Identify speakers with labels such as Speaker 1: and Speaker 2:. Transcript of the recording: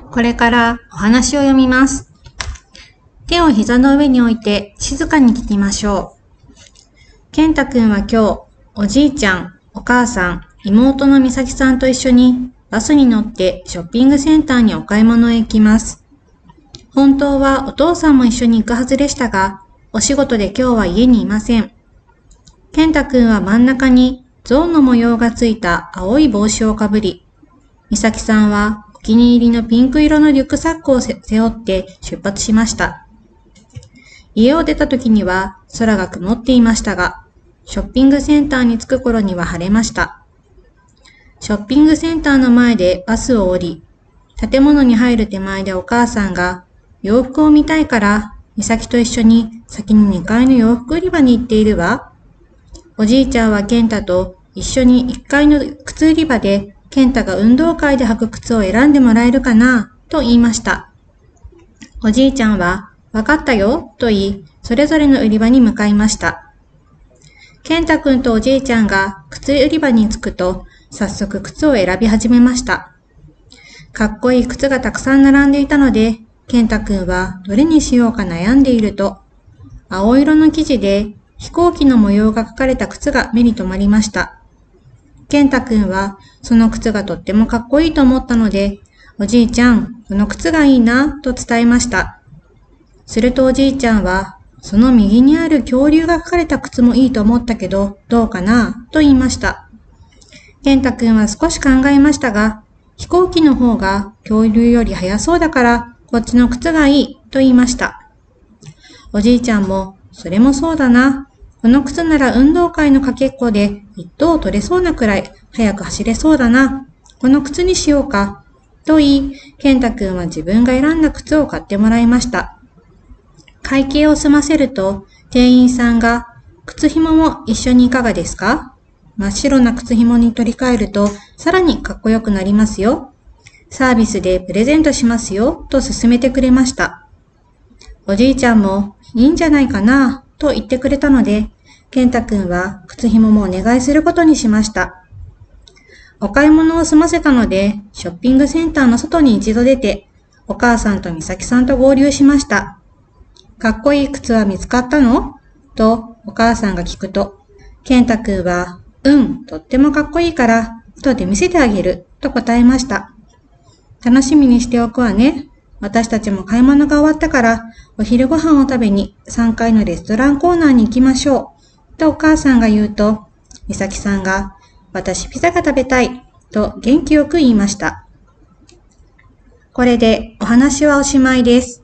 Speaker 1: これからお話を読みます。手を膝の上に置いて静かに聞きましょう。健太くんは今日、おじいちゃん、お母さん、妹の美咲さんと一緒にバスに乗ってショッピングセンターにお買い物へ行きます。本当はお父さんも一緒に行くはずでしたが、お仕事で今日は家にいません。健太くんは真ん中に象の模様がついた青い帽子をかぶり、美咲さんはお気に入りのピンク色のリュックサックを背負って出発しました。家を出た時には空が曇っていましたが、ショッピングセンターに着く頃には晴れました。ショッピングセンターの前でバスを降り、建物に入る手前でお母さんが洋服を見たいから美咲と一緒に先に2階の洋服売り場に行っているわ。おじいちゃんは健太と一緒に1階の靴売り場で健太が運動会で履く靴を選んでもらえるかなと言いました。おじいちゃんはわかったよと言い、それぞれの売り場に向かいました。健太くんとおじいちゃんが靴売り場に着くと早速靴を選び始めました。かっこいい靴がたくさん並んでいたので、健太くんはどれにしようか悩んでいると、青色の生地で飛行機の模様が描かれた靴が目に留まりました。健太くんはその靴がとってもかっこいいと思ったので、おじいちゃん、この靴がいいなと伝えました。するとおじいちゃんは、その右にある恐竜が描かれた靴もいいと思ったけど、どうかなと言いました。健太くんは少し考えましたが、飛行機の方が恐竜より速そうだから、こっちの靴がいいと言いました。おじいちゃんも、それもそうだな。この靴なら運動会のかけっこで一等を取れそうなくらい速く走れそうだな。この靴にしようか。と言い、健太くんは自分が選んだ靴を買ってもらいました。会計を済ませると、店員さんが、靴紐も一緒にいかがですか？真っ白な靴紐に取り替えると、さらにかっこよくなりますよ。サービスでプレゼントしますよ。と勧めてくれました。おじいちゃんも、いいんじゃないかな。と言ってくれたので、健太くんは靴紐もお願いすることにしました。お買い物を済ませたので、ショッピングセンターの外に一度出て、お母さんと美咲さんと合流しました。かっこいい靴は見つかったの？とお母さんが聞くと、健太くんは、とってもかっこいいから、後で見せてあげる、と答えました。楽しみにしておくわね。私たちも買い物が終わったから、お昼ご飯を食べに3階のレストランコーナーに行きましょう。とお母さんが言うと、美咲さんが、私ピザが食べたい。と元気よく言いました。これでお話はおしまいです。